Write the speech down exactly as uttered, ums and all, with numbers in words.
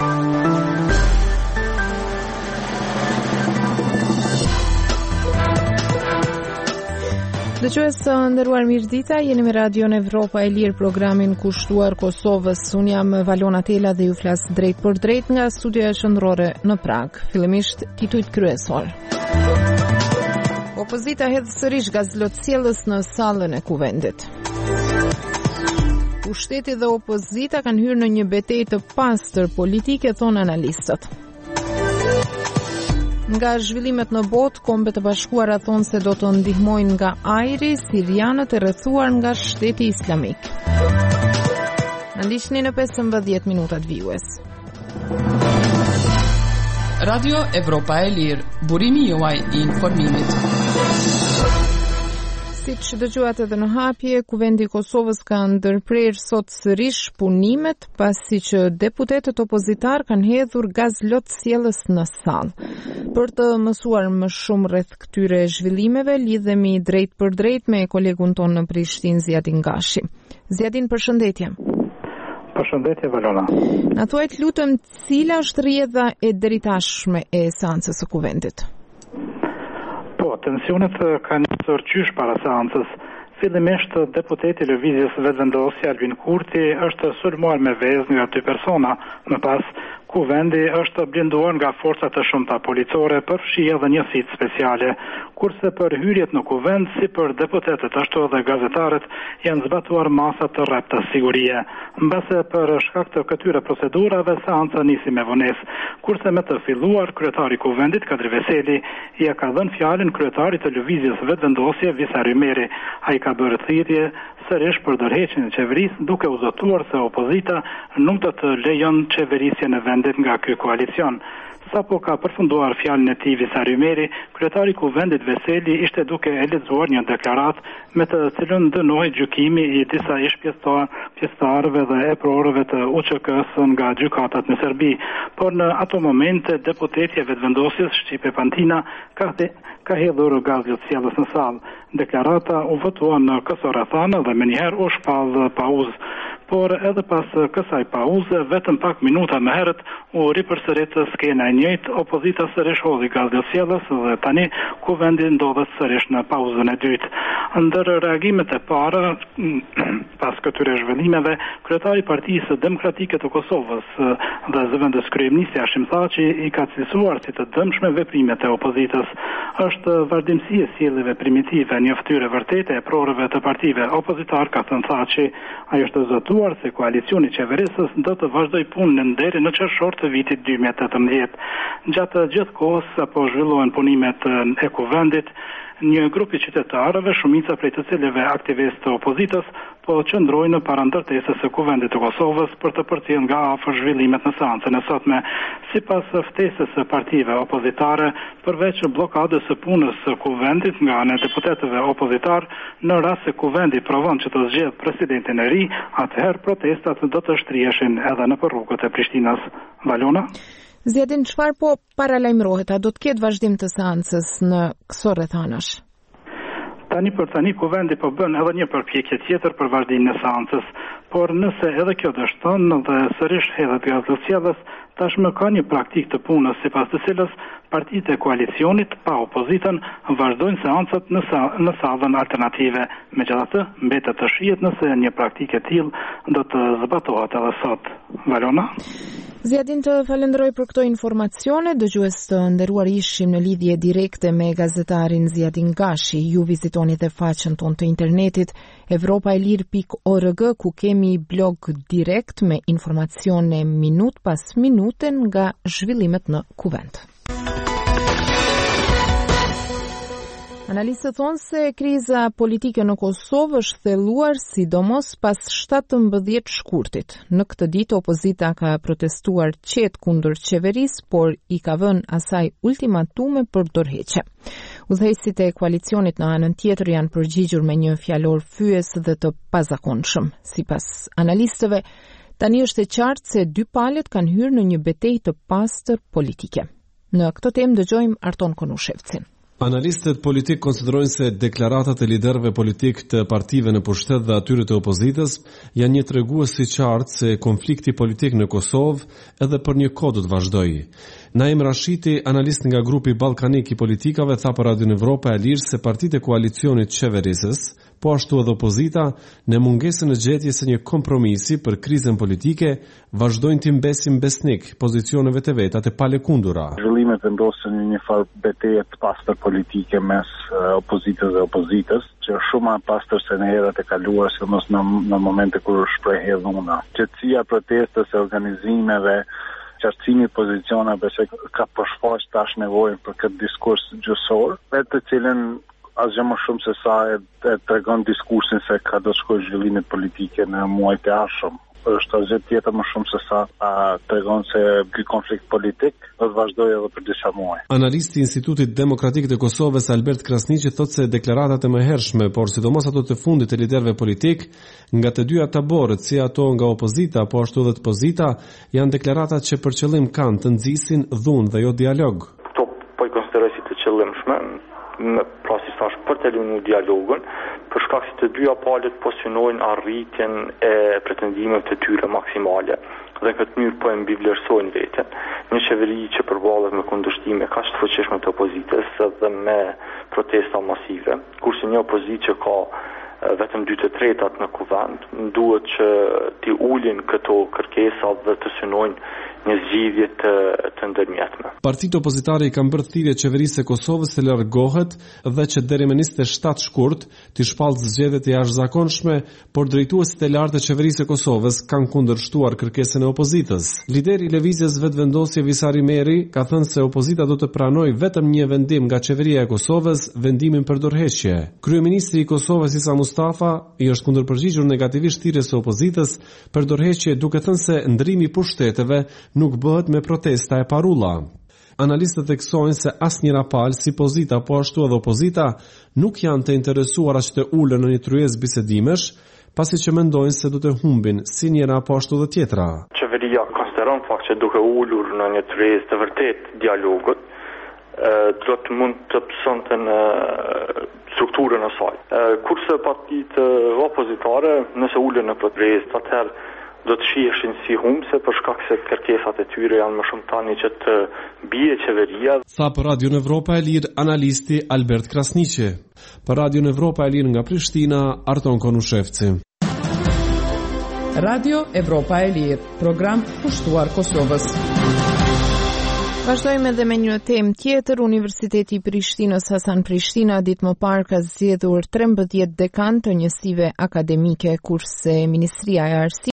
Dëgjues të nderuar, mirëdita, jeni me Radion Evropa e Lirë, programin kushtuar Kosovës. Unë jam Valona Tela dhe ju flas drejt për drejt nga studioja qendrore në Prag. Fillimisht titujt kryesor. Opozita hedh sërish gazlotësjellës në sallën e kuvendit. Pushteti dhe opozita kanë hyrë në një betejë të pastër politike, thonë analistët. Nga zhvillimet në botë, Kombet e Bashkuara thonë se do të ndihmojnë nga ajri sirianët e rrethuar nga Shteti Islamik. Na ndiqni në pesëmbëdhjetë minutat vijues. Radio Evropa e Lirë, burimi juaj i informimit. Siç dëgjuat edhe në hapje, Kuvendi i Kosovës ka ndërprerë sot sërish punimet pasi që deputetët opozitar kanë hedhur gazlotësjellës në sallë. Për të mësuar më shumë rreth këtyre zhvillimeve, lidhemi drejt për drejt me kolegun tonë në Prishtinë, Zjadin Gashi. Zjadin, përshëndetje. Përshëndetje, Valona. Na thuajt lutem, cila është rrjedha e deritashme e seancës së Kuvendit? Po, tensionet kanë nisur qysh para seancës. Fillimisht deputeti i Lëvizjes Vetëvendosje Albin Kurti është sulmuar me vezë nga dy persona. Më pas, Kuvendi është blinduar nga forcat të shumta policore, përfshi edhe njësitë speciale, kurse për hyrjet në kuvend, si për deputetët ashtu edhe gazetarët, janë zbatuar masa të rrepta sigurie. Mbase për shkak të këtyre procedurave, seanca nisi me vonesë, kurse me të filluar, kryetari i Kuvendit Kadri Veseli ia ka dhënë fjalën kryetarit të Lëvizjes Vetëvendosje Visa Rymeri. Ai ka bërë thirrje sërish për ndërheqjen e qeverisë, duke u zotuar se opozita nuk do të lejon qeverisjen e vendit nga ky koalicion. Sapo ka përfunduar fjalën e tij Visa Rymeri, kryetari i Kuvendit Veseli ishte duke e lexuar një deklaratë me të cilën dënoi gjykimi i disa ish pjesëtarëve dhe e prorëve të U Q K-s nga gjykatat në Serbi, por në ato momente deputeti i Vetëvendosjes Shqipe Pantina ka the, ka hedhur gazlotësjellës në sallë. Deklarata u votua në Kësorethana dhe menjëherë u shpall pauzë. Por edhe pas kësaj pauze, vetëm pak minuta më herët u ripërsërit skena e njëjtë, opozita sërish hodhi gazlotësjellës dhe tani Kuvendi ndodhet sërish në pauzën e dytë. Ndër reagimet e para pas këtyre zhvillimeve, kryetari i Partisë Demokratike të Kosovës dhe zëvendës kryeministi Hashim Thaçi i ka cilësuar si të dëmshme veprimet e opozitës. Është vazhdimsi e sjelljeve primitive, një ftyrë vërtete e prorëve të partive opozitar, ka thënë Thaçi. Ai është zotuar se koalicioni i qeverisës do të vazhdoj punën deri në qershor të vitit dy mijë e tetëmbëdhjetë. Gjatë gjithë kohës apo zhvillohen punimet e Kuvendit, një grup i qytetarëve, shumica prej të cilëve aktivistë të opozitës, po qëndrojnë para ndërtesës së Kuvendit të Kosovës për të përcjellë nga afër zhvillimet në seancën e sotme. Sipas ftesës së partive opozitare, përveç bllokadës së punës së Kuvendit nga ana e deputetëve opozitar, në rast se Kuvendi provon që të zgjedhë presidentin e ri, atëherë protestat do të shtriheshin edhe nëpër rrugët e Prishtinës. Valona? Zjadin, çfarë po paralajmërohet? A do të ketë vazhdim të seancës në Kësorethanash? Tani për tani Kuvendi po bën edhe një përpjekje tjetër për vazhdimin e seancës, por nëse edhe kjo dështon dhe sërish hedhet gazlotësjellës, tashmë ka një praktikë të punës sipas të cilës partitë e koalicionit pa opozitën vazhdojnë seancat në, sa, në sallën alternative. Megjithatë, mbetet të shihet nëse një praktikë e tillë do të zbatohet edhe sot. Valona? Zjadin, të falenderoj për këto informacione. Dëgjues të nderuar, ishim në lidhje direkte me gazetarin Zjadin Gashi. Ju vizitoni dhe faqen tonë të internetit evropa e lirë pikë org, ku kemi blog direkt me informacione minut pas minute nga zhvillimet në Kuvend. Analistët thonë se kriza politike në Kosovë është thelluar sidomos pas shtatëmbëdhjetë shkurtit. Në këtë ditë opozita ka protestuar qetë kundër qeverisë, por i ka vënë asaj ultimatume për dorëheqje. Udhëheqësit e koalicionit në anën tjetër janë përgjigjur me një fjalor fyes dhe të pazakonshëm. Sipas analistëve, tani është e qartë se dy palët kanë hyrë në një betejë të pastër politike. Në këtë temë dëgjojmë Arton Konushevcin. Analistët politik konsiderojnë se deklaratat e liderëve politik të partive në pushtet dhe atyre të opozitës janë një tregues i qartë se konflikti politik në Kosovë edhe për një kohë do të vazhdojë. Naim Rashiti, analist nga grupi ballkanik i politikave, tha për Radio Evropa e Lirë se partitë e koalicionit qeverisës, po ashtu edhe opozita, në mungesën e gjetjes së një kompromisi për krizën politike, vazhdojnë të mbesin besnik pozicioneve të veta të palekundura. Zhvillimet vendosin një farë betejë të pastër politike mes uh, opozitës dhe opozitës, që është shumë më pastër se në herat e kaluara, sidomos në, në momente kur shprehej dhuna. Qetësia protestës e organizimeve, qartësimi i pozicioneve se ka përshfaq tash nevojën për këtë diskurs gjyqësor, me të cilën asgjë më shumë se sa e, e tregon diskursin se ka do të shkojë zhvillimet politike në muajt e ardhshëm. Është asgjë tjetër më shumë se sa a, tregon se ky konflikt politik do të vazhdojë edhe për disa muaj. Analisti i Institutit Demokratik të Kosovës Albert Krasniqi thotë se deklaratat e mëhershme, por sidomos ato të fundit të liderëve politik, nga të dyja taborët, si ato nga opozita, po ashtu edhe të pozita, janë deklaratat që për qëllim kanë të nxisin dhunë dhe jo dialog. Kto po i konsideroj si të qëllimshme, në plasë thash për të lënë dialogun, për shkak se të dyja palët po synojnë arritjen e pretendimeve të tyre maksimale dhe në këtë mënyrë po e mbivlerësojnë veten. Një qeveri që përballet me kundërshtime kaq të fuqishme të opozitës dhe me protesta masive, kurse një opozitë që ka vetëm dy të tretat në kuvend, duhet që t'i ulin këto kërkesa dhe të synojnë një zgjidhje të, të ndërmjetme. Partitë opozitare i kanë bërë thirrje qeverisë së Kosovës të largohet dhe që deri më njëzet e shtatë shkurt të shpallë zgjedhjet e jashtëzakonshme, por drejtuesit e lartë të qeverisë së Kosovës kanë kundërshtuar kërkesën e opozitës. Lideri i lëvizjes Vetëvendosje Visari Meri ka thënë se opozita do të pranojë vetëm një vendim nga qeveria e Kosovës, vendimin për dorëheqje. Kryeministri i Kosovës Isa Mustafa i është kundërpërgjigjur negativisht thirrjes së opozitës për dorëheqje, duke thënë se ndrimi i pushteteve nuk bëhet me protesta e parulla. Analistët theksojnë se asnjëra palë, si pozita po ashtu edhe opozita, nuk janë të interesuara që të ulen në një tryezë bisedimesh, pasi që mendojnë se do të humbin si njëra po ashtu dhe tjetra. Qeveria konsideron fakt që duke ulur në një tryezë të vërtet dialogut, do të mund të pësonte në strukturën e saj. Kurse partitë opozitare, nëse ulen në tryezë, atëherë do të shiheshin si humbse për shkak se kërkesat e tyre janë më shumë tani që të bie qeveria. Tha për Radio Evropa e Lirë analisti Albert Krasniqi. Për Radio Evropa e Lirë nga Prishtina, Arton Konushevci. Radio Evropa e Lirë, program pushtuar Kosovës. Vazhdojmë edhe me një temë tjetër. Universiteti i Prishtinës Hasan Prishtina ditë më parë ka zgjedhur trembëdhjetë dekan të njësive akademike, kurse Ministria e Arsimit